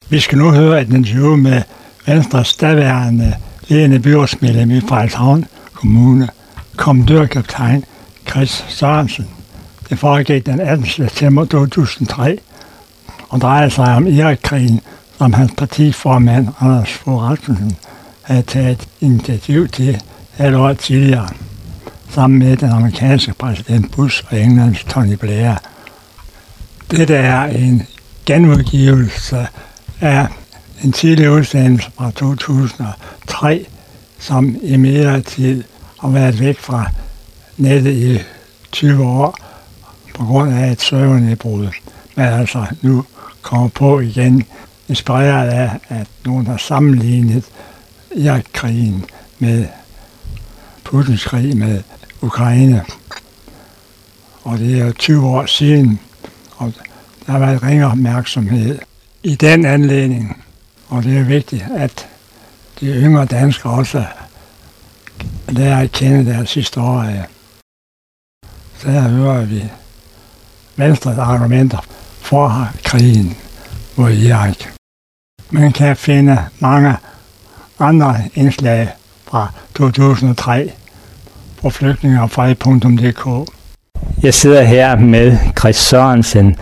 Vi skal nu høre et interview med Venstres daværende ledende byrådsmedlem i Frederikshavn Kommune, kommandørkaptajn Chris Sørensen. Det foregik den 18. september 2003 og drejede sig om Irakkrigen, som hans partiformand Anders Fogh Rasmussen havde taget initiativ til et år tidligere, sammen med den amerikanske præsident Bush og Englands Tony Blair. Dette er en genudgivelse af en tidlig udsendelse fra 2003, som imidlertid har været væk fra nettet i 20 år på grund af et servernedbrud, men altså nu kommer på igen, inspireret af, at nogen har sammenlignet Irakkrigen med Putins krig med Ukraine. Og det er 20 år siden, og der har været ringe opmærksomhed i den anledning. Og det er vigtigt, at de yngre danskere også lærer at kende deres historie. Så her hører vi Venstres argumenter for krigen mod Irak. Man kan finde mange andre indslag fra 2003 på flygtningeogfred.dk. Jeg sidder her med Chris Sørensen,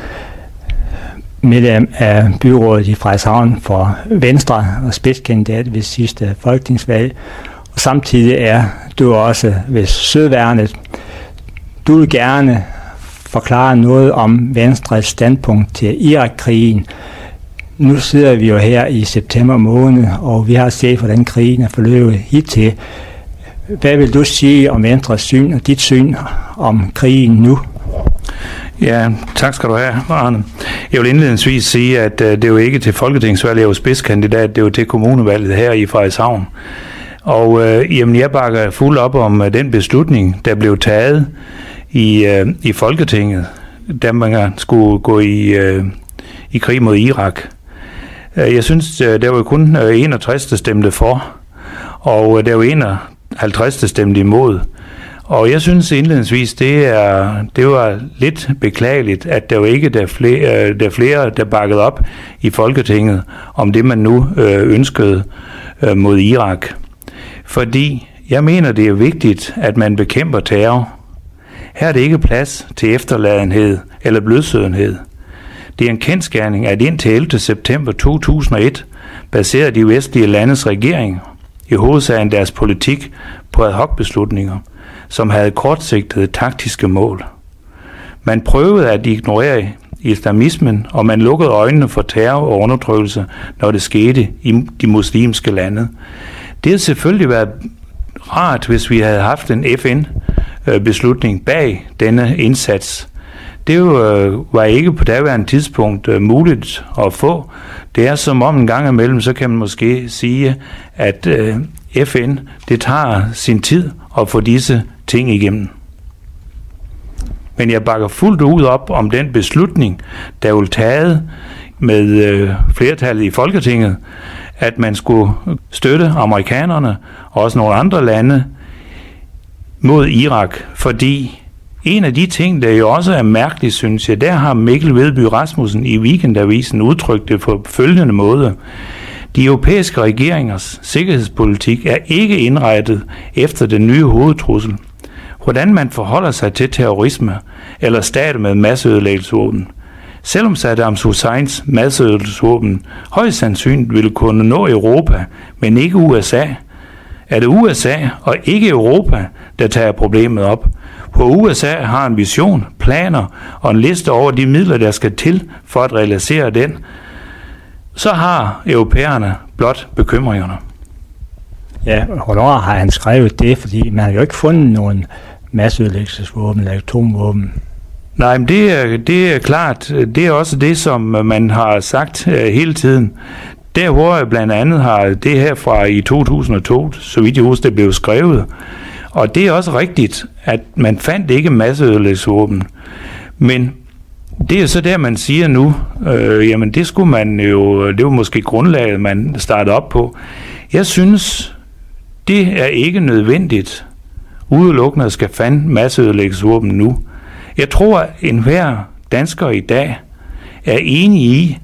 medlem af byrådet i Frederikshavn for Venstre og spidskandidat ved sidste folketingsvalg. Og samtidig er du også ved Søværnet. Du vil gerne forklare noget om Venstres standpunkt til Irakkrigen. Nu sidder vi jo her i september måned, og vi har set, hvordan krigen er forløbet hittil. Hvad vil du sige om Venstres syn og dit syn om krigen nu? Ja, tak skal du have, Arne. Jeg vil indledningsvis sige, at det er jo ikke til folketingsvalget, jeg er jo spidskandidat, det er jo til kommunevalget her i Frederikshavn. Og jeg bakker fuld op om den beslutning, der blev taget i Folketinget, da man skulle gå i krig mod Irak. Jeg synes, der var kun 61, der stemte for, og der var 51, der stemte imod. Og jeg synes indledningsvis, det var lidt beklageligt, at der jo ikke der flere, der bakkede op i Folketinget om det, man nu ønskede mod Irak. Fordi jeg mener, det er vigtigt, at man bekæmper terror. Her er det ikke plads til efterladenhed eller blødsødenhed. Det er en kendsgerning, at indtil 11. september 2001 baserede de vestlige landes regering i hovedsagen deres politik på ad hoc beslutninger, som havde kortsigtede taktiske mål. Man prøvede at ignorere islamismen, og man lukkede øjnene for terror og undertrykkelse, når det skete i de muslimske lande. Det havde selvfølgelig været rart, hvis vi havde haft en FN-beslutning bag denne indsats. Det var ikke på daværende tidspunkt muligt at få. Det er som om en gang imellem, så kan man måske sige, at FN, det tager sin tid at få disse ting igennem. Men jeg bakker fuldt ud op om den beslutning, der blev taget med flertallet i Folketinget, at man skulle støtte amerikanerne og også nogle andre lande mod Irak, fordi en af de ting, der jo også er mærkeligt, synes jeg, der har Mikkel Vedby Rasmussen i Weekendavisen udtrykt det på følgende måde. De europæiske regeringers sikkerhedspolitik er ikke indrettet efter den nye hovedtrussel. Hvordan man forholder sig til terrorisme eller stater med masseødelæggelsesvåben. Selvom Saddam Husseins masseødelæggelsesvåben højst sandsynligt ville kunne nå Europa, men ikke USA, er det USA og ikke Europa, der tager problemet op. På USA har en vision, planer og en liste over de midler, der skal til for at realisere den. Så har europæerne blot bekymringerne. Ja, hvornår har han skrevet det? Fordi man har jo ikke fundet nogen masseødelæggelsesvåben eller atomvåben. Nej, men det er klart. Det er også det, som man har sagt hele tiden. Der hvor blandt andet har det her fra i 2002, så vidt jeg husker, det blev skrevet. Og det er også rigtigt, at man fandt ikke masseødelæggelsesvåben. Men det er så der, man siger nu, jamen det skulle man jo, det var måske grundlaget, man startede op på. Jeg synes, det er ikke nødvendigt udelukkende at skal fande masseødelæggelsesvåben nu. Jeg tror, at enhver dansker i dag er enig i,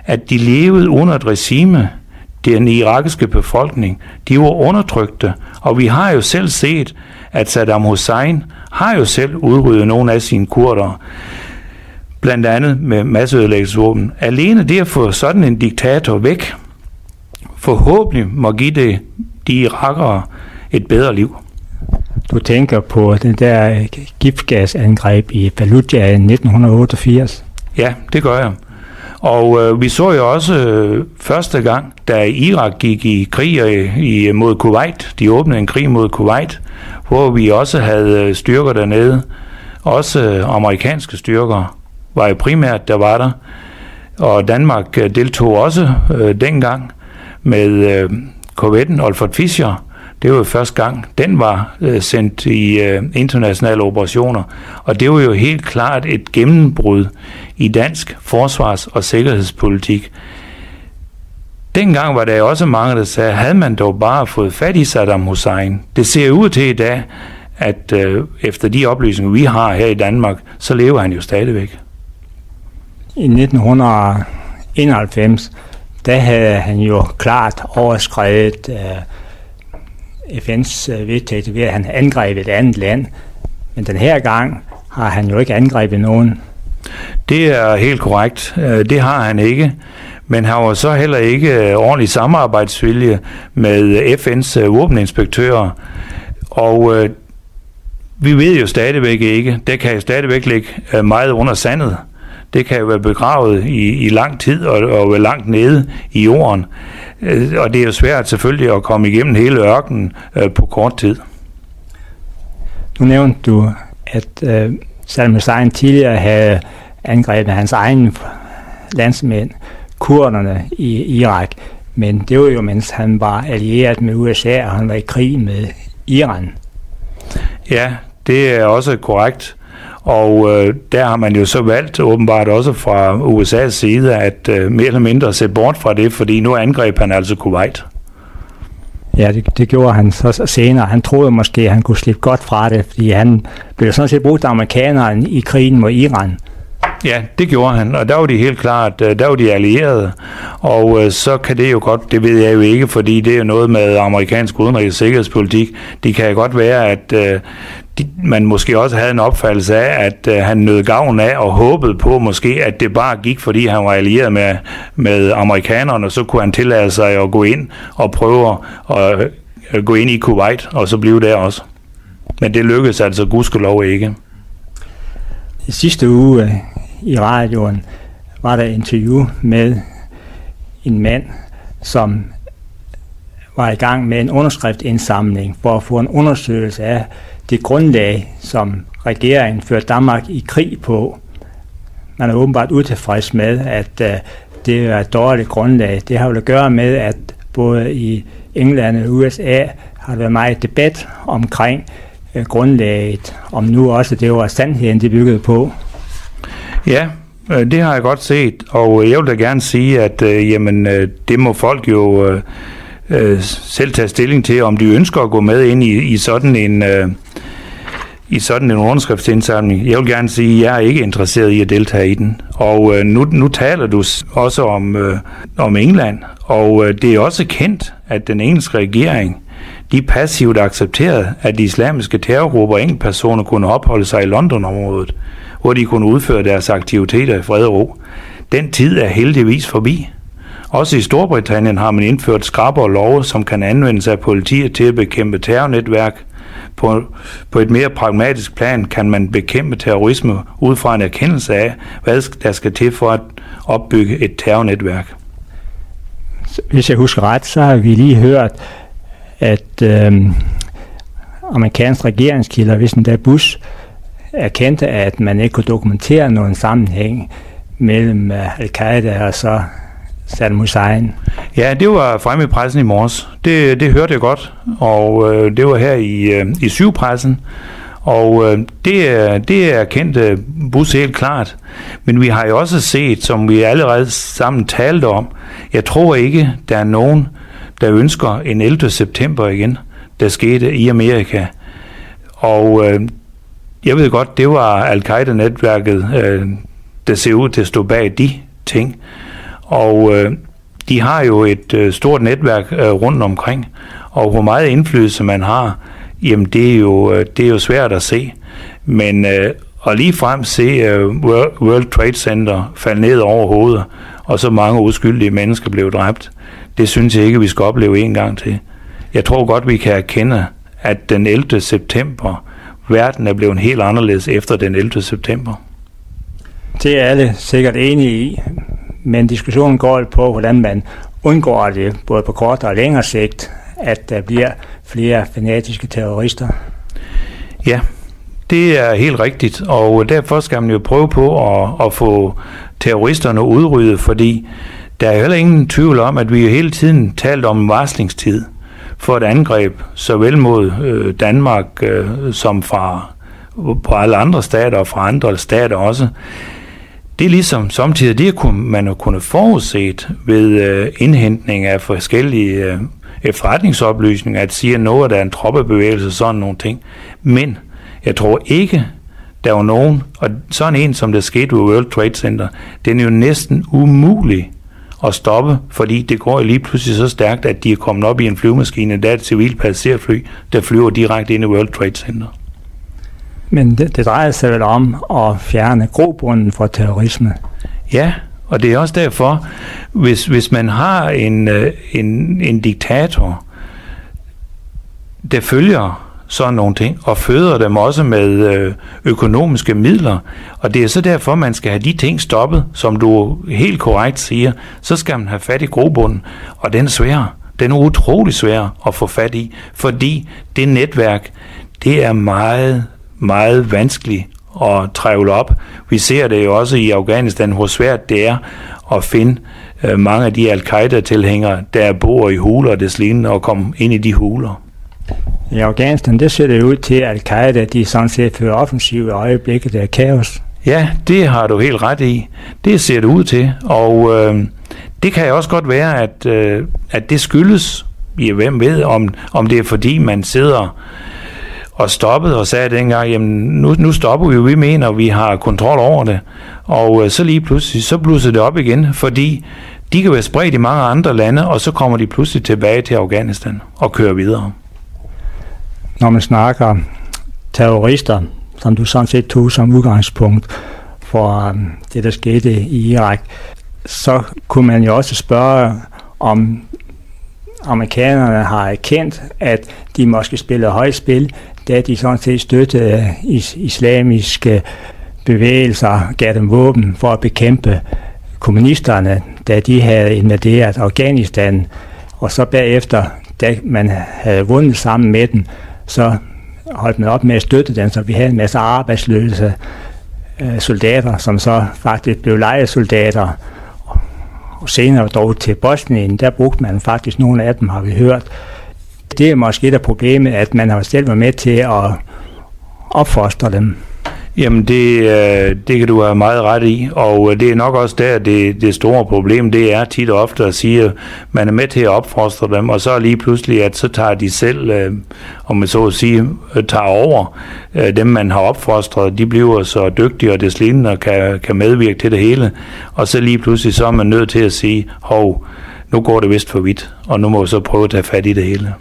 at de levede under et regime, den irakiske befolkning, de var undertrykte, og vi har jo selv set, at Saddam Hussein har jo selv udryddet nogle af sine kurdere, blandt andet med masseødelæggelsesvåben. Alene det at få sådan en diktator væk, forhåbentlig må give de irakere et bedre liv. Du tænker på den der giftgasangreb i Fallujah i 1988? Ja, det gør jeg. Og vi så jo også første gang, da Irak gik i krig mod Kuwait, de åbnede en krig mod Kuwait, hvor vi også havde styrker dernede, også amerikanske styrker var jo primært, der var der, og Danmark deltog også dengang med korvetten Olfert Fischer. Det var jo første gang, den var sendt i internationale operationer, og det var jo helt klart et gennembrud i dansk forsvars- og sikkerhedspolitik. Dengang var der også mange, der sagde, havde man dog bare fået fat i Saddam Hussein. Det ser ud til i dag, at efter de oplysninger, vi har her i Danmark, så lever han jo stadigvæk. I 1991, der havde han jo klart overskredet FN's vedtægelse ved, at han angreb et andet land. Men den her gang har han jo ikke angrebet nogen. Det er helt korrekt. Det har han ikke. Men han var så heller ikke ordentlig samarbejdsvilje med FN's våbeninspektører. Og vi ved jo stadigvæk ikke, det kan jo stadigvæk ligge meget under sandet. Det kan jo være begravet i lang tid og være langt nede i jorden. Og det er jo svært selvfølgelig at komme igennem hele ørkenen på kort tid. Nu nævnte du, at Saddam Hussein tidligere havde angrebet hans egne landsmænd, kurderne i Irak. Men det var jo, mens han var allieret med USA, og han var i krig med Iran. Ja, det er også korrekt. Og der har man jo så valgt, åbenbart også fra USA's side, at mere eller mindre se bort fra det, fordi nu angreb han altså Kuwait. Ja, det gjorde han så senere. Han troede måske, at han kunne slippe godt fra det, fordi han blev sådan set brugt af amerikanerne i krigen mod Iran. Ja, det gjorde han, og der var de helt klart, der var de allierede, og så kan det jo godt, det ved jeg jo ikke, fordi det er jo noget med amerikansk udenrigs- og sikkerhedspolitik. Det kan jo godt være, at man måske også havde en opfattelse af, at han nød gavn af og håbede på måske, at det bare gik, fordi han var allieret med amerikanerne, og så kunne han tillade sig at gå ind og prøve at gå ind i Kuwait, og så blive der også. Men det lykkedes altså gudskelov ikke. I sidste uge i radioen var der et interview med en mand, som var i gang med en underskriftindsamling for at få en undersøgelse af det grundlag, som regeringen førte Danmark i krig på. Man er åbenbart utilfreds med, at det er et dårligt grundlag. Det har jo at gøre med, at både i England og USA har der været meget debat omkring grundlaget, om nu også det var sandheden, det byggede på. Ja, det har jeg godt set, og jeg vil da gerne sige, at det må folk jo selv tage stilling til, om de ønsker at gå med ind i sådan en underskriftsindsamling. Jeg vil gerne sige, at jeg er ikke interesseret i at deltage i den. Og nu taler du også om England, og det er også kendt, at den engelske regering, de passivt accepterede, at de islamiske terrorgrupper og enkeltpersoner kunne opholde sig i London-området, hvor de kunne udføre deres aktiviteter i fred og ro. Den tid er heldigvis forbi. Også i Storbritannien har man indført skrappere love, som kan anvendes af politiet til at bekæmpe terrornetværk. På et mere pragmatisk plan kan man bekæmpe terrorisme ud fra en erkendelse af, hvad der skal til for at opbygge et terrornetværk. Hvis jeg husker ret, så har vi lige hørt, at amerikanske regeringskilder, hvis den der Bush erkendte, at man ikke kunne dokumentere nogen sammenhæng mellem Al-Qaida og så Saddam Hussein. Ja, det var fremme i pressen i morges. Det hørte jeg godt, og det var her i 7-pressen, og det erkendte Bush helt klart. Men vi har jo også set, som vi allerede sammen talte om, jeg tror ikke, der er nogen, der ønsker en 11. september igen, der skete i Amerika. Og jeg ved godt, det var Al-Qaida-netværket, der ser ud til at stå bag de ting. Og de har jo et stort netværk rundt omkring, og hvor meget indflydelse man har, jamen det er jo svært at se. Men at ligefrem se World Trade Center falde ned over hovedet, og så mange uskyldige mennesker blev dræbt, det synes jeg ikke, vi skal opleve en gang til. Jeg tror godt, vi kan erkende, at den 11. september, verden er blevet helt anderledes efter den 11. september. Det er alle sikkert enige i, men diskussionen går på, hvordan man undgår det, både på kort og længere sigt, at der bliver flere fanatiske terrorister. Ja, det er helt rigtigt, og derfor skal man jo prøve på at få terroristerne udryddet, fordi der er heller ingen tvivl om, at vi hele tiden talt om varslingstid for et angreb, såvel mod Danmark som på alle andre stater og fra andre stater også. Det er ligesom samtidig, det man jo kunne forudset ved indhentning af forskellige efterretningsoplysninger, at sige noget, at der er en troppebevægelse, sådan nogle ting. Men jeg tror ikke, der var nogen, og sådan en, som der skete ved World Trade Center, den er jo næsten umulig at stoppe, fordi det går lige pludselig så stærkt, at de er kommet op i en flyvemaskine, der er et civilt passagerfly, der flyver direkte ind i World Trade Center. Men det drejer sig vel om at fjerne grobunden for terrorisme? Ja, og det er også derfor, hvis man har en diktator, der følger sådan nogle ting, og føder dem også med økonomiske midler, og det er så derfor, man skal have de ting stoppet, som du helt korrekt siger, så skal man have fat i grobunden, og den er svær. Den er utrolig svær at få fat i, fordi det netværk, det er meget, meget vanskeligt at trævle op. Vi ser det jo også i Afghanistan, hvor svært det er at finde mange af de al-Qaida-tilhængere, der bor i huler og deslignende, og komme ind i de huler. I Afghanistan, det ser det ud til, at al-Qaida, de sådan set fører offensiv i øjeblikket af kaos. Ja, det har du helt ret i. Det ser det ud til, og det kan også godt være, at det skyldes, ja, hvem ved, om det er fordi, man sidder og stoppede og sagde dengang, jamen nu stopper vi mener, vi har kontrol over det, og så lige pludselig, så blusser det op igen, fordi de kan være spredt i mange andre lande, og så kommer de pludselig tilbage til Afghanistan og kører videre. Når man snakker terrorister, som du sådan set tog som udgangspunkt for det, der skete i Irak, så kunne man jo også spørge, om amerikanerne har erkendt, at de måske spiller højspil, da de sådan set støttede islamiske bevægelser, gav dem våben for at bekæmpe kommunisterne, da de havde invaderet Afghanistan, og så bagefter, da man havde vundet sammen med dem, så holdt man op med at støtte dem, så vi havde en masse arbejdsløse soldater, som så faktisk blev lejesoldater, og senere dog til Bosnien, der brugte man faktisk nogle af dem, har vi hørt. Det er måske et af problemet, at man har selv været med til at opfostre dem. Jamen det kan du have meget ret i, og det er nok også der, det store problem, det er tit og ofte at sige, at man er med til at opfostre dem, og så lige pludselig, at så tager de selv, om man så at sige, tager over dem, man har opfostret, de bliver så dygtige og deslignende og kan medvirke til det hele, og så lige pludselig, så er man nødt til at sige, hov, nu går det vist for vidt, og nu må vi så prøve at tage fat i det hele.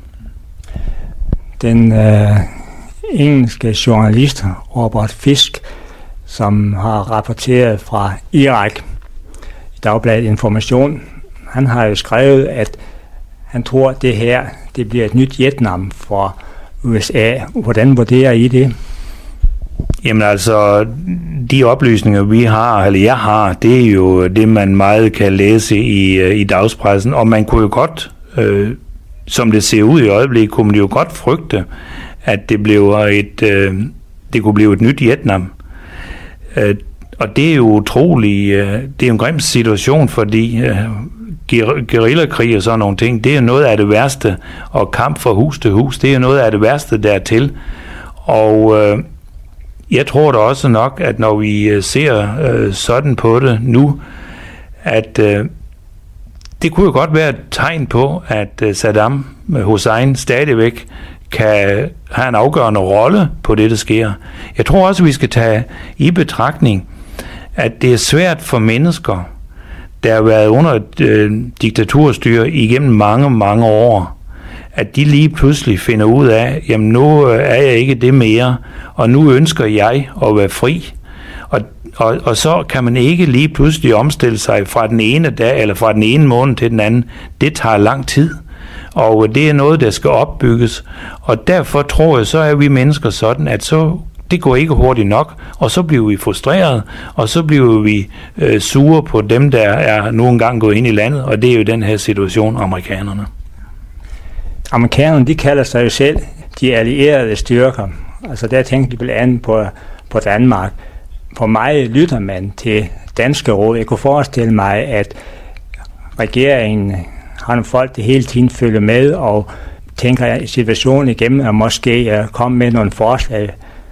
Den engelske journalist Robert Fisk, som har rapporteret fra Irak i Dagbladet Information, han har jo skrevet, at han tror, at det her det bliver et nyt Vietnam for USA. Hvordan vurderer I det? Jamen altså, de oplysninger vi har, eller jeg har, det er jo det, man meget kan læse i dagspressen, og man kunne jo godt, som det ser ud i øjeblikket, kunne man jo godt frygte, at det kunne blive et nyt Vietnam. Og det er jo utroligt, det er jo en grim situation, fordi guerillakrig og sådan nogle ting, det er noget af det værste, og kamp fra hus til hus, det er noget af det værste dertil. Og jeg tror da også nok, at når vi ser sådan på det nu, at det kunne jo godt være et tegn på, at Saddam Hussein stadigvæk kan have en afgørende rolle på det, der sker. Jeg tror også, vi skal tage i betragtning, at det er svært for mennesker, der har været under et diktaturstyre igennem mange, mange år, at de lige pludselig finder ud af, jamen nu er jeg ikke det mere, og nu ønsker jeg at være fri. Og så kan man ikke lige pludselig omstille sig fra den ene dag eller fra den ene måned til den anden. Det tager lang tid, og det er noget, der skal opbygges. Og derfor tror jeg, så er vi mennesker sådan, at så det går ikke hurtigt nok, og så bliver vi frustreret, og så bliver vi sure på dem, der er nu engang gået ind i landet, og det er jo den her situation, amerikanerne. Amerikanerne, de kalder sig jo selv de allierede styrker. Altså der tænker de blandt andet på Danmark. For mig lytter man til danske råd. Jeg kunne forestille mig, at regeringen har nogle folk, der hele tiden følger med og tænker situationen igennem og måske komme med nogle forslag.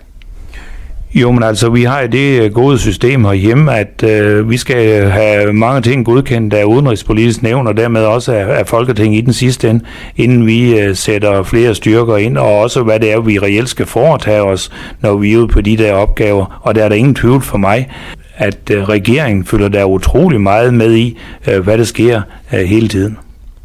Jo, men altså, vi har det gode system herhjemme, at vi skal have mange ting godkendt af Udenrigspolitisk Nævn, og dermed også af Folketinget i den sidste ende, inden vi sætter flere styrker ind, og også hvad det er, vi reelt skal foretage os, når vi er ude på de der opgaver. Og der er der ingen tvivl for mig, at regeringen følger der utrolig meget med i, hvad der sker hele tiden.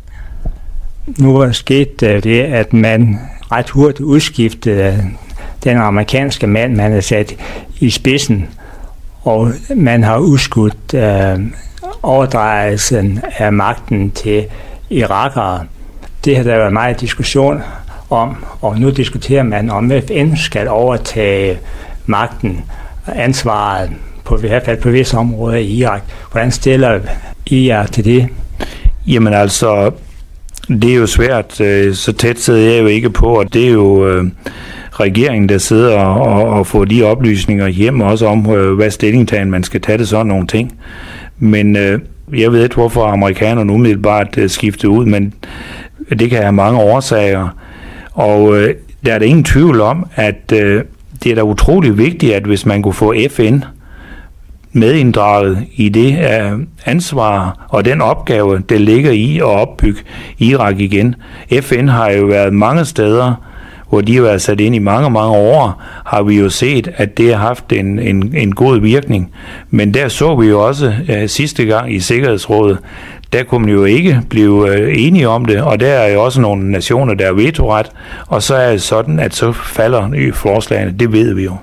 Nu er sket det, at man ret hurtigt udskiftede den amerikanske mand, man har sat i spidsen, og man har udskudt overdragelsen af magten til irakere. Det har der været meget diskussion om, og nu diskuterer man, om FN skal overtage magten og ansvaret på i hvert fald på visse områder i Irak. Hvordan stiller I jer til det? Jamen altså, det er jo svært. Så tæt sidder jeg jo ikke på, og det er jo regeringen, der sidder og får de oplysninger hjem, også om, hvad stillingtagen man skal tage det sådan nogle ting. Men jeg ved ikke, hvorfor amerikanerne umiddelbart skiftede ud, men det kan have mange årsager. Og der er der ingen tvivl om, at det er da utrolig vigtigt, at hvis man kunne få FN medinddraget i det ansvar og den opgave, der ligger i at opbygge Irak igen. FN har jo været mange steder, hvor de har været sat ind i mange, mange år, har vi jo set, at det har haft en god virkning. Men der så vi jo også sidste gang i Sikkerhedsrådet, der kunne man jo ikke blive enige om det, og der er jo også nogle nationer, der er vetoret, og så er det sådan, at så falder i forslagene. Det ved vi jo.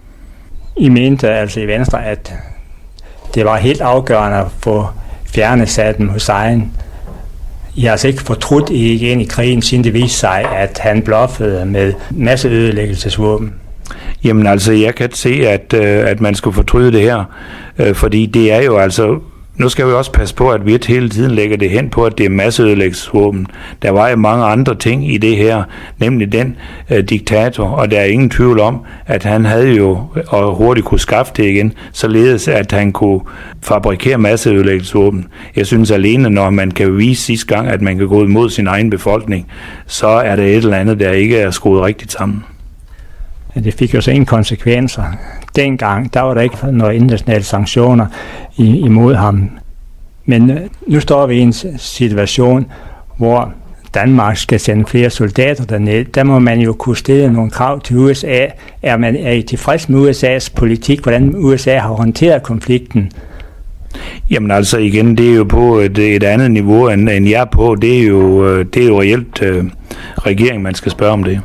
I mente altså i Venstre, at det var helt afgørende at få fjernet Saddam Hussein. I har altså ikke fortrudt igen i krigen, siden det viste sig, at han bluffede med masseødelæggelsesvåben. Jamen altså, jeg kan se, at man skulle fortryde det her, fordi det er jo altså... Nu skal vi også passe på, at vi ikke hele tiden lægger det hen på, at det er masseødelæggelsesvåben. Der var jo mange andre ting i det her, nemlig den diktator, og der er ingen tvivl om, at han havde jo og hurtigt kunne skaffe det igen, således at han kunne fabrikere masseødelæggelsesvåben. Jeg synes alene, når man kan vise sidste gang, at man kan gå imod sin egen befolkning, så er der et eller andet, der ikke er skruet rigtigt sammen. Det fik jo så ingen konsekvenser. Dengang, der var der ikke noget internationale sanktioner imod ham. Men nu står vi i en situation, hvor Danmark skal sende flere soldater derned. Der må man jo kunne stille nogle krav til USA. Er I tilfreds med USA's politik, hvordan USA har håndteret konflikten? Jamen altså igen, det er jo på et andet niveau, end jeg er på. Det er jo reelt regeringen, man skal spørge om det.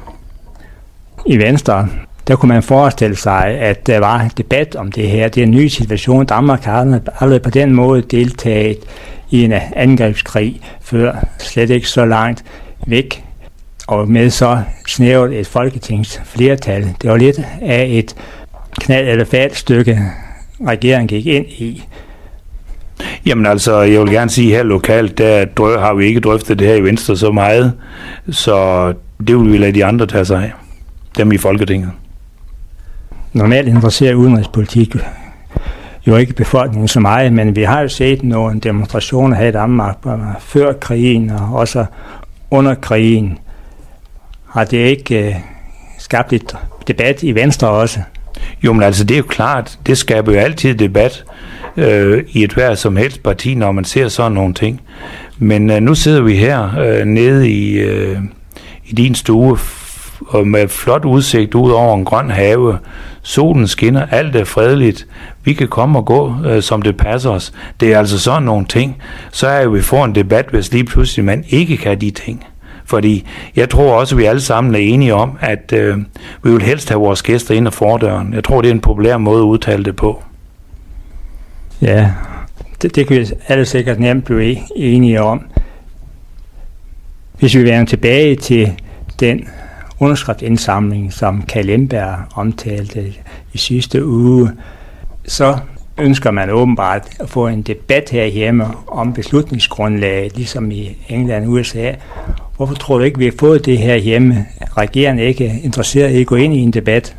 I Venstre, der kunne man forestille sig, at der var debat om det her. Det er en ny situation. Danmark har aldrig på den måde deltaget i en angrebskrig før, slet ikke så langt væk, og med så snævert et folketingsflertal. Det var lidt af et knald- eller fatstykke, regeringen gik ind i. Jamen altså, jeg vil gerne sige, her lokalt, der har vi ikke drøftet det her i Venstre så meget, så det vil vi lade de andre tage sig af. Dem i Folketinget. Normalt interesserer udenrigspolitik jo ikke befolkningen så meget, men vi har jo set nogle demonstrationer her i Danmark før krigen og også under krigen. Har det ikke skabt lidt debat i Venstre også? Jo, men altså det er jo klart, det skaber jo altid debat i et hver som helst parti, når man ser sådan nogle ting. Men nu sidder vi her nede i din stue, og med flot udsigt ud over en grøn have, solen skinner, alt er fredeligt, vi kan komme og gå, som det passer os. Det er altså sådan nogle ting. Så er jo, vi får en debat, hvis lige pludselig man ikke kan de ting. Fordi jeg tror også, at vi alle sammen er enige om, at vi vil helst have vores gæster ind ad fordøren. Jeg tror, det er en populær måde at udtale det på. Ja, det kan vi alle sikkert nemt blive enige om. Hvis vi vender tilbage til den underskriftindsamling, som Kaj Lemberg omtalte i sidste uge, så ønsker man åbenbart at få en debat herhjemme om beslutningsgrundlaget, ligesom i England og USA. Hvorfor tror du ikke, vi har fået det herhjemme? Regeringen er ikke interesseret i at gå ind i en debat?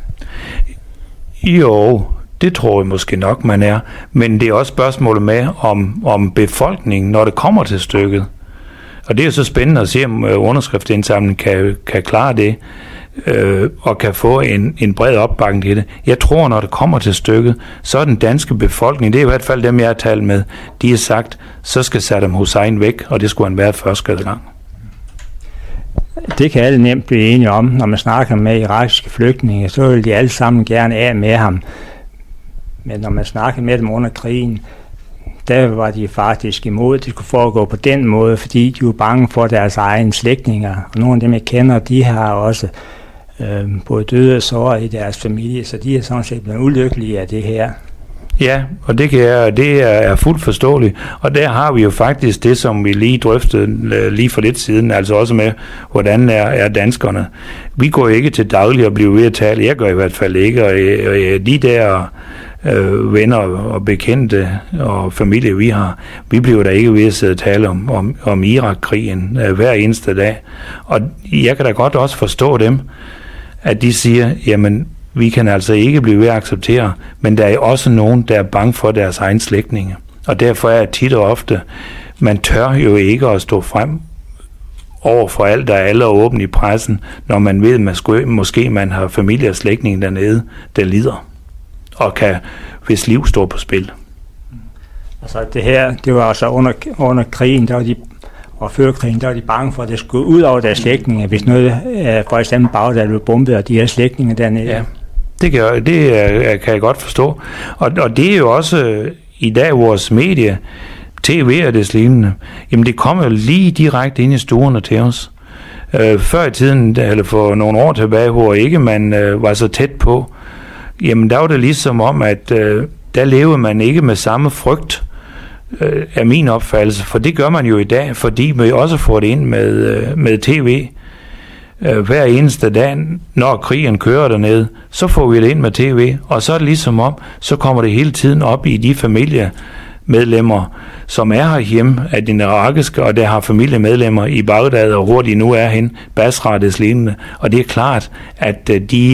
Jo, det tror jeg måske nok, man er. Men det er også spørgsmålet med, om befolkningen, når det kommer til stykket. Og det er jo så spændende at se, om underskriftsindsamlingen kan klare det, og kan få en bred opbakning til det. Jeg tror, når det kommer til stykket, så er den danske befolkning, det er i hvert fald dem, jeg har talt med, de har sagt, så skal Saddam Hussein væk, og det skulle han være første gang. Det kan alle nemt blive enige om. Når man snakker med irakiske flygtninge, så vil de alle sammen gerne af med ham. Men når man snakker med dem under krigen, der var de faktisk imod, at det skulle foregå på den måde, fordi de var bange for deres egne slægtninge. Og nogle af dem, jeg kender, de har også både døde og såret i deres familie, så de er sådan set blevet ulykkelige af det her. Ja, og det er fuldt forståeligt. Og der har vi jo faktisk det, som vi lige drøftede lige for lidt siden, altså også med, hvordan er danskerne. Vi går ikke til daglig og bliver ved at tale, jeg gør i hvert fald ikke, og de der venner og bekendte og familie, vi bliver da ikke ved at sidde og tale om Irak-krigen hver eneste dag. Og jeg kan da godt også forstå dem, at de siger, jamen, vi kan altså ikke blive ved at acceptere, men der er også nogen, der er bange for deres egen slægtninge. Og derfor er tit og ofte, man tør jo ikke at stå frem over for alt, der er alle åben i pressen, når man ved, at måske man har familie og slægtninge dernede, der lider, og kan, hvis liv står på spil. Altså det her, det var altså under krigen, der var de, og før krigen, der var de bange for, at det skulle ud over deres slægtninge, hvis noget, for eksempel Bagdad blev bombet, og de her slægtninge dernede. Ja. Det kan jeg godt forstå. Og det er jo også i dag vores medie, tv og des lignende, jamen det kommer jo lige direkte ind i stuerne til os. Før i tiden, eller for nogle år tilbage, hvor ikke man var så tæt på, jamen der var det ligesom om, at der lever man ikke med samme frygt, af min opfattelse, for det gør man jo i dag, fordi vi også får det ind med tv. Hver eneste dag, når krigen kører dernede, så får vi det ind med tv, og så er det ligesom om, så kommer det hele tiden op i de familiemedlemmer, som er herhjemme af den irakiske, og der har familiemedlemmer i Bagdad, og hvor de nu er hen, Basra og des lignende. Og det er klart, at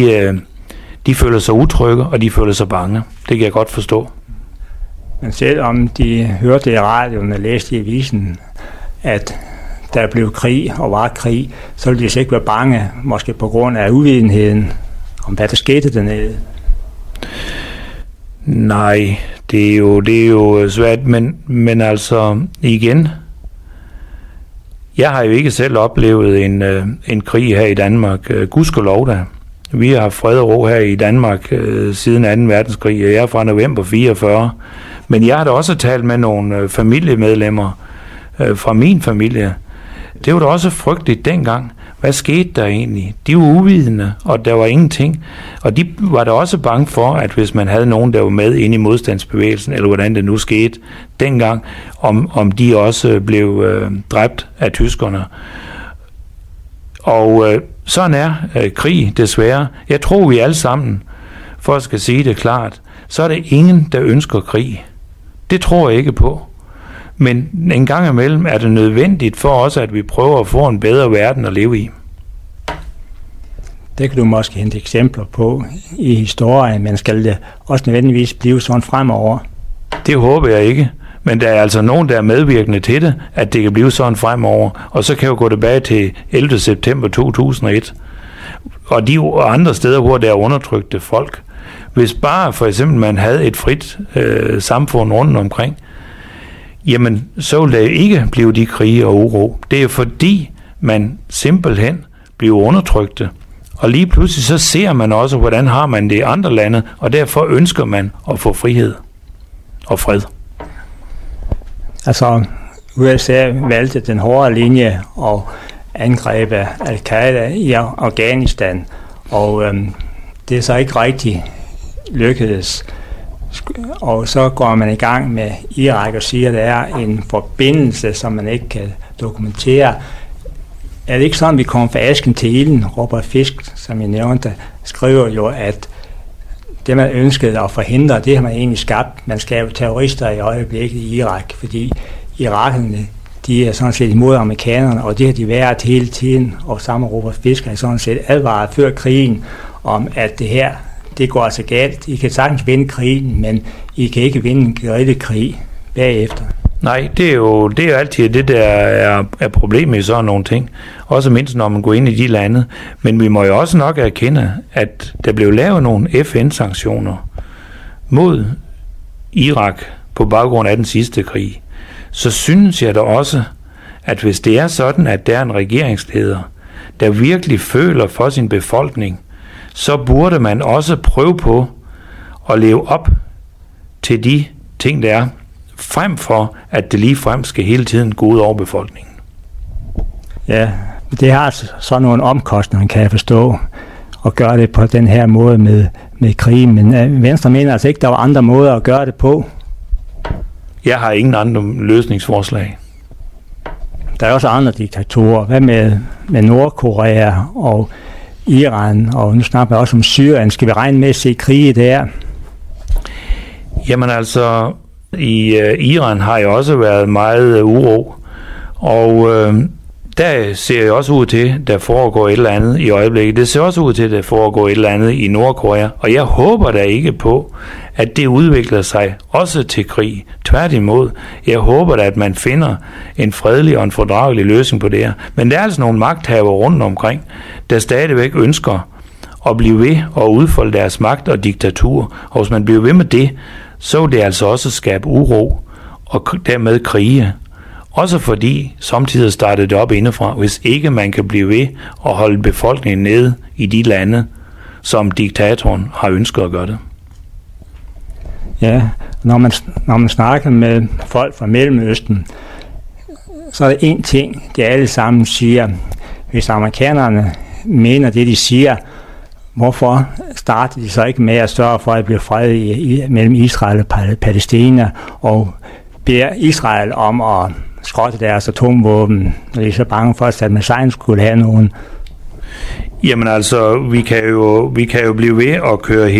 de føler sig utrygge, og de føler sig bange. Det kan jeg godt forstå. Men selvom de hørte i radioen og læste i avisen, at der blev krig og var krig, så ville de ikke være bange, måske på grund af uvidenheden om, hvad der skete dernede. Nej, det er jo svært, men altså igen, jeg har jo ikke selv oplevet en krig her i Danmark, gudskelov da. Vi har haft fred og ro her i Danmark siden 2. verdenskrig, og jeg er fra november 44. Men jeg har da også talt med nogle familiemedlemmer fra min familie. Det var da også frygteligt dengang. Hvad skete der egentlig? De var uvidende, og der var ingenting. Og de var da også bange for, at hvis man havde nogen, der var med inde i modstandsbevægelsen, eller hvordan det nu skete dengang, om de også blev dræbt af tyskerne. Og sådan er krig desværre. Jeg tror, vi alle sammen, for at skal sige det klart, så er det ingen, der ønsker krig. Det tror jeg ikke på. Men en gang imellem er det nødvendigt for os, at vi prøver at få en bedre verden at leve i. Det kan du måske hente eksempler på i historien, men skal det også nødvendigvis blive sådan fremover? Det håber jeg ikke. Men der er altså nogen, der er medvirkende til det, at det kan blive sådan fremover. Og så kan jeg jo gå tilbage til 11. september 2001. Og de andre steder, hvor der er undertrykte folk. Hvis bare for eksempel man havde et frit samfund rundt omkring, jamen så ville der ikke blive de krige og uro. Det er fordi man simpelthen bliver undertrykte. Og lige pludselig så ser man også, hvordan har man det i andre lande, og derfor ønsker man at få frihed og fred. Altså, USA valgte den hårde linje og angreb al-Qaida i Afghanistan, og det er så ikke rigtig lykkedes. Og så går man i gang med Irak og siger, at der er en forbindelse, som man ikke kan dokumentere. Er det ikke sådan, vi kommer fra asken til ilden? Robert Fisk, som jeg nævnte, skriver jo, at det, man ønskede at forhindre, det har man egentlig skabt. Man skaber terrorister i øjeblikket i Irak, fordi irakerne, de er sådan set imod amerikanerne, og det har de været hele tiden. Og samme Robert Fisk har sådan set advaret før krigen om, at det her, det går altså galt. I kan sagtens vinde krigen, men I kan ikke vinde en guerillakrig bagefter. Nej, det er jo altid det, der er problemet i sådan nogle ting. Også mindst, når man går ind i de lande. Men vi må jo også nok erkende, at der blev lavet nogle FN-sanktioner mod Irak på baggrund af den sidste krig. Så synes jeg da også, at hvis det er sådan, at der er en regeringsleder, der virkelig føler for sin befolkning, så burde man også prøve på at leve op til de ting, der er, frem for, at det lige frem skal hele tiden gå ud over befolkningen. Ja, det har altså sådan nogle omkostninger, kan jeg forstå, at gøre det på den her måde med krigen. Men Venstre mener altså ikke, der var andre måder at gøre det på. Jeg har ingen andre løsningsforslag. Der er også andre diktatorer. Hvad med Nordkorea og Iran, og nu snakker jeg også om Syrien. Skal vi regne med at se krige der? Jamen altså, i Iran har jo også været meget uro, og der ser jo også ud til, der foregår et eller andet i øjeblikket. Det ser også ud til, der foregår et eller andet i Nordkorea, og jeg håber da ikke på, at det udvikler sig også til krig. Tværtimod, jeg håber da, at man finder en fredelig og en fordragelig løsning på det her. Men der er altså nogle magthavere rundt omkring, der stadigvæk ønsker at blive ved og udfolde deres magt og diktatur. Og hvis man bliver ved med det, så vil det altså også skabe uro og dermed krige. Også fordi samtidig startede det op indefra, hvis ikke man kan blive ved og holde befolkningen nede i de lande, som diktatoren har ønsket at gøre det. Ja, når man snakker med folk fra Mellemøsten, så er der en ting, de alle sammen siger. Hvis amerikanerne mener det, de siger, hvorfor starter de så ikke med at sørge for, at det bliver fred mellem Israel og Palæstina, og beder Israel om at skrotte deres atomvåben, når de er så bange for, at Saddam Hussein skulle have nogen? Jamen altså, vi kan jo blive ved at køre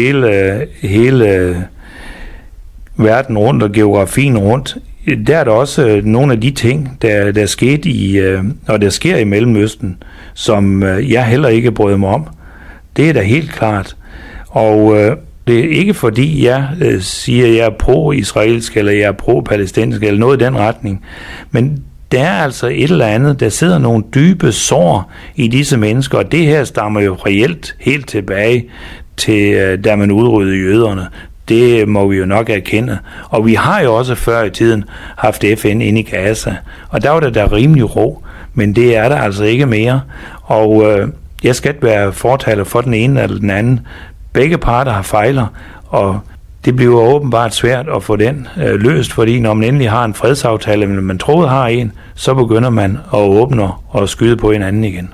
hele verden rundt og geografien rundt. Der er der også nogle af de ting, der skete og der sker i Mellemøsten, som jeg heller ikke bryder mig om. Det er da helt klart. Og det er ikke fordi jeg siger, at jeg er pro-israelsk, eller jeg er pro-palæstinsk, eller noget i den retning. Men der er altså et eller andet, der sidder nogle dybe sår i disse mennesker, og det her stammer jo reelt helt tilbage til, da man udryddede jøderne. Det må vi jo nok erkende. Og vi har jo også før i tiden haft FN inde i Gaza, og der var det der rimelig ro, men det er der altså ikke mere. Og jeg skal ikke være fortaler for den ene eller den anden. Begge parter har fejler, og det bliver åbenbart svært at få den løst, fordi når man endelig har en fredsaftale, men man troede har en, så begynder man at åbne og skyde på hinanden igen.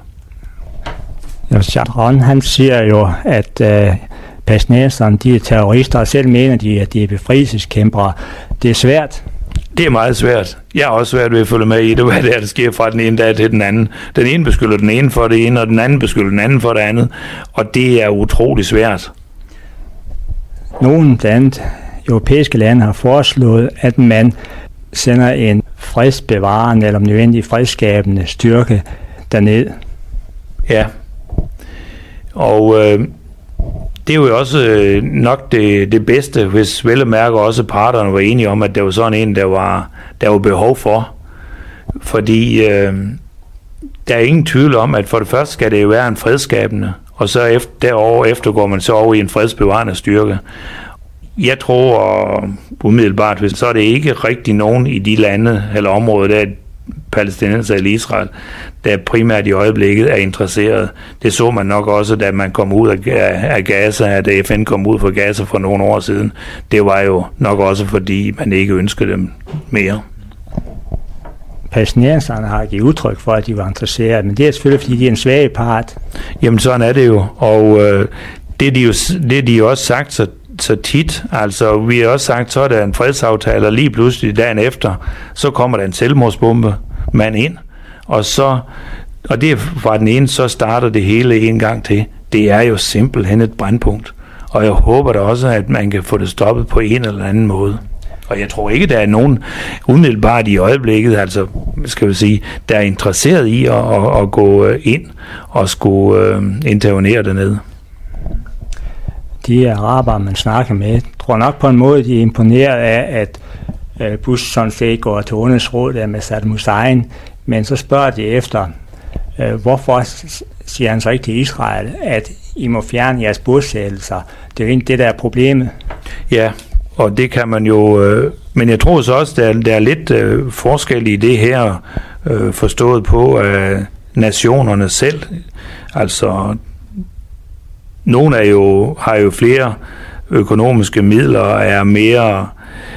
Sharon, han siger jo, at palæstinenserne, de er terrorister, og selv mener de, at de er befrielseskæmpere. Det er svært. Det er meget svært. Jeg er også svært ved at følge med i det, hvad det er, der sker fra den ene dag til den anden. Den ene beskylder den ene for det ene, og den anden beskylder den anden for det andet. Og det er utrolig svært. Nogle blandt europæiske lande har foreslået, at man sender en fredsbevarende eller nødvendig fredsskabende styrke derned. Ja. Og det er jo også nok det bedste, hvis vel og mærke også parterne var enige om, at det var sådan en, der var behov for. Fordi der er ingen tvivl om, at for det første skal det jo være en fredsskabende, og så derover går man så over i en fredsbevarende styrke. Jeg tror umiddelbart, så er det ikke rigtig nogen i de lande eller områder, palæstinenser eller Israel, der primært i øjeblikket er interesseret. Det så man nok også, da man kom ud af Gaza, da FN kom ud fra Gaza for nogle år siden. Det var jo nok også, fordi man ikke ønskede dem mere. Palæstinenserne har givet udtryk for, at de var interesserede, men det er selvfølgelig, fordi de er en svag part. Jamen sådan er det jo, og det er de jo også sagt så tit. Altså vi har også sagt, så er der en fredsaftale, og lige pludselig dagen efter, så kommer der en selvmordsbombe mand ind, og det er fra den ene, så starter det hele en gang til. Det er jo simpelthen et brandpunkt, og jeg håber da også, at man kan få det stoppet på en eller anden måde. Og jeg tror ikke, der er nogen umiddelbart i øjeblikket, altså skal vi sige, der er interesseret i at gå ind og skulle intervenere dernede. De araber, man snakker med, tror nok på en måde, de er imponeret af, at Bush sådan set går til undersråd med Saddam Hussein, men så spørger de efter, hvorfor siger han så ikke til Israel, at I må fjerne jeres bosættelser. Det er jo egentlig det, der er problemet. Ja, og det kan man jo, men jeg tror så også, der er lidt forskel i det her, forstået på nationerne selv. Altså, nogle har jo flere økonomiske midler og er mere,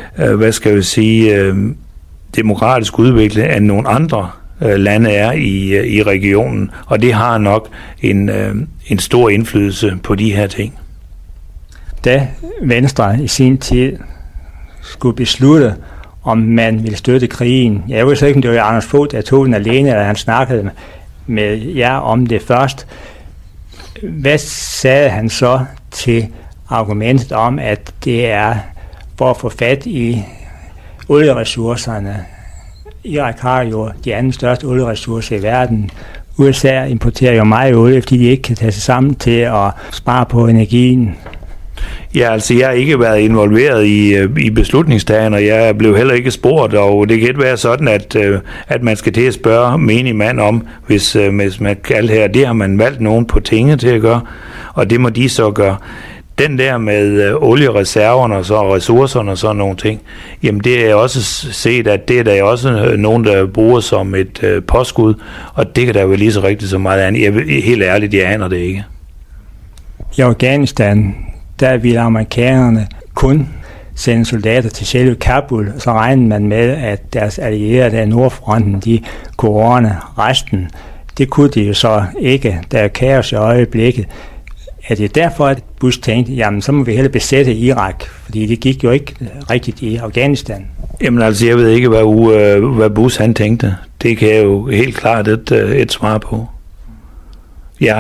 demokratisk udviklet end nogle andre lande er i regionen, og det har nok en stor indflydelse på de her ting. Da Venstre i sin tid skulle beslutte, om man ville støtte krigen, jeg ved ikke, om det var Anders Fogh, der tog den alene, eller han snakkede med jer om det først. Hvad sagde han så til argumentet om, at det er for at få fat i olieressourcerne? Irak har jo de anden største olieressourcer i verden. USA importerer jo meget olie, fordi de ikke kan tage sig sammen til at spare på energien. Ja, altså jeg har ikke været involveret i beslutningsdagen, og jeg blev heller ikke spurgt, og det kan ikke være sådan, at man skal til at spørge menig mand om, hvis man kalder her, det har man valgt nogen på tinget til at gøre, og det må de så gøre. Den der med oliereserverne og så ressourcerne og sådan nogle ting, jamen det er også set, at det er der også nogen, der bruger som et påskud, og det kan der jo lige så rigtigt så meget andet. Helt ærligt, jeg aner det ikke. I Afghanistan, der ville amerikanerne kun sende soldater til selve Kabul, og så regnede man med, at deres allierede der i Nordfronten, de kunne ordne resten. Det kunne de jo så ikke. Der er kaos i øjeblikket. Er det derfor, at Bush tænkte, jamen så må vi hellere besætte Irak, fordi det gik jo ikke rigtigt i Afghanistan? Jamen altså, jeg ved ikke, hvad Bush han tænkte. Det kan jeg jo helt klart et svar på. Jeg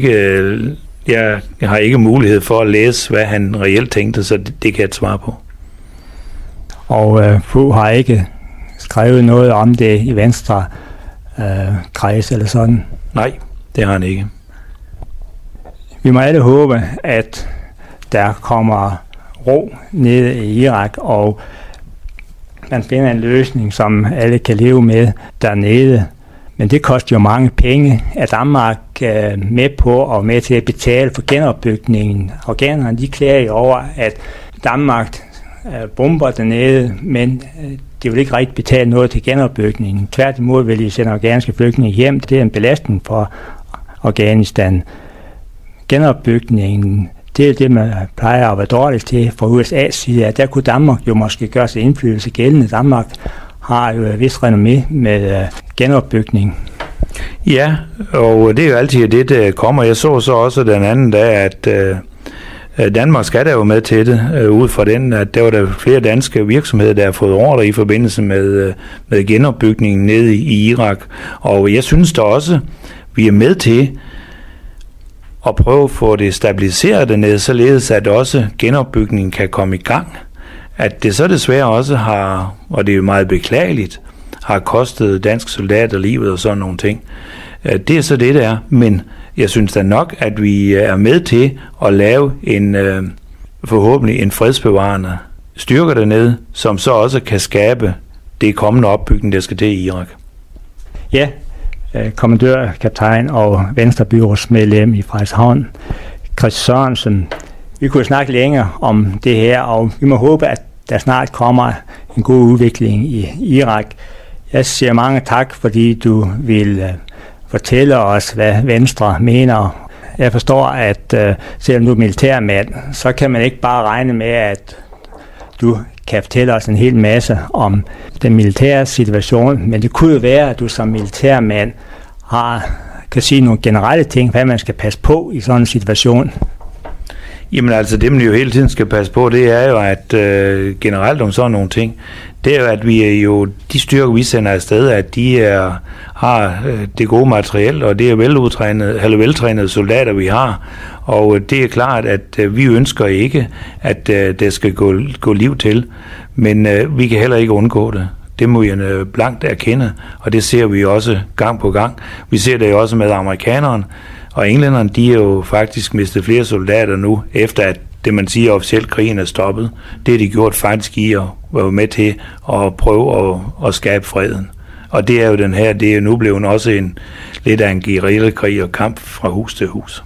har ikke mulighed for at læse, hvad han reelt tænkte, så det kan jeg et svar på. Og Fogh har ikke skrevet noget om det i Venstre kreds eller sådan? Nej, det har han ikke. Vi må alle håbe, at der kommer ro ned i Irak, og man finder en løsning, som alle kan leve med dernede. Men det koster jo mange penge. Er Danmark med på og med til at betale for genopbygningen? Afghanerne, de klager jo over, at Danmark bomber dernede, men de vil ikke rigtig betale noget til genopbygningen. Tværtimod vil de sende afghanske flygtninge hjem. Det er en belastning for Afghanistan. Genopbygningen, det er det, man plejer at være dårligt til fra USA's side. Der kunne Danmark jo måske gøre sig indflydelse gældende. Danmark har jo et vist renommé med genopbygning. Ja, og det er jo altid det, der kommer. Jeg så også den anden dag, at Danmark skal der jo med til det, ud fra den, at der var der flere danske virksomheder, der har fået ordre i forbindelse med genopbygningen nede i Irak. Og jeg synes da også, vi er med til at prøve at få det stabiliseret dernede, således at også genopbygningen kan komme i gang. At det så desværre også har, og det er jo meget beklageligt, har kostet danske soldater livet og sådan nogle ting. Det er så det, der er. Men jeg synes da nok, at vi er med til at lave forhåbentlig en fredsbevarende styrke dernede, som så også kan skabe det kommende opbygning, der skal til i Irak. Ja, kommandør, kaptajn og Venstrebyrådsmedlem i Frederikshavn, Chris Sørensen. Vi kunne snakke længere om det her, og vi må håbe, at der snart kommer en god udvikling i Irak. Jeg siger mange tak, fordi du vil fortælle os, hvad Venstre mener. Jeg forstår, at selvom du er militærmand, så kan man ikke bare regne med, at du kan fortælle os en hel masse om den militære situation, men det kunne jo være, at du som militærmand kan sige nogle generelle ting, hvad man skal passe på i sådan en situation. Jamen altså, det man jo hele tiden skal passe på, det er jo, at generelt om sådan nogle ting, det er jo, at vi er jo, de styrker, vi sender afsted, at de har det gode materiel, og det er veltrænede soldater, vi har. Og det er klart, at vi ønsker ikke, at der skal gå liv til, men vi kan heller ikke undgå det. Det må vi blankt erkende, og det ser vi også gang på gang. Vi ser det jo også med amerikanerne, og englænderne, de er jo faktisk mistet flere soldater nu, efter at det man siger officielt, krigen er stoppet. Det er de gjort faktisk i at være med til at prøve at skabe freden. Og det er jo det er nu blevet også lidt af en guerillakrig og kamp fra hus til hus.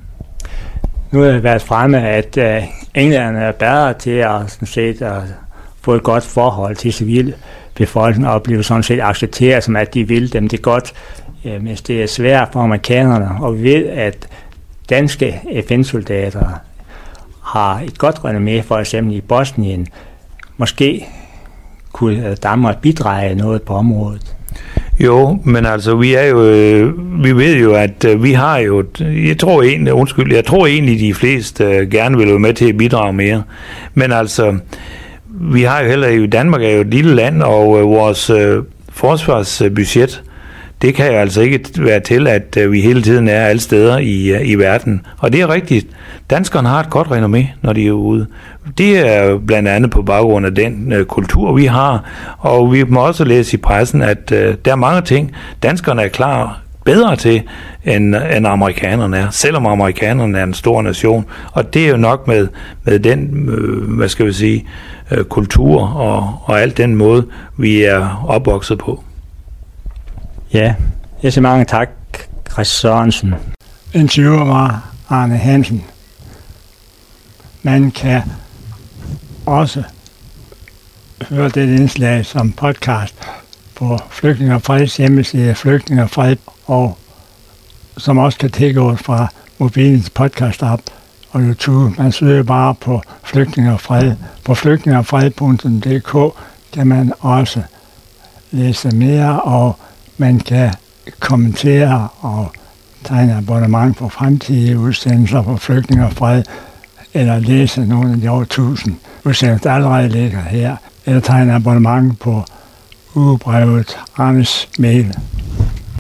Nu har det været fremme, at englænderne er bedre til at få et godt forhold til civilbefolkningen og blive sådan set accepteret, som at de vil dem det godt, mens det er svært for amerikanerne. Og vi ved, at danske FN-soldater har et godt renommé, for eksempel i Bosnien. Måske kunne Danmark bidrage noget på området. Jo, men altså vi ved jo, at vi har jo, jeg tror egentlig de fleste gerne vil være med til at bidrage mere. Men altså, vi har jo heller i Danmark er jo et lille land, og vores forsvarsbudget, det kan jo altså ikke være til, at vi hele tiden er alle steder i verden. Og det er rigtigt. Danskerne har et godt renommé, når de er ude. Det er blandt andet på baggrund af den kultur, vi har. Og vi må også læse i pressen, at der er mange ting, danskerne er klar bedre til, end amerikanerne er. Selvom amerikanerne er en stor nation. Og det er jo nok med den, kultur og alt den måde, vi er opvokset på. Ja, jeg siger mange tak, Chris Sørensen. Interviewer var Arne Hansen. Man kan også høre det indslag som podcast på Flygtninge og Freds hjemmeside, Flygtninge og Fred, og som også kan tilgås fra mobilens podcast-app og YouTube. Man søger bare på Flygtninge og Fred. På flygtningeogfred.dk kan man også læse mere, og man kan kommentere og tegne abonnement på fremtidige udsendelser på Flygtninge og Fred, eller læse nogle af de over 1000 udsendelser, der allerede ligger her, eller tegne abonnement på ugebrevet Arnes Mail.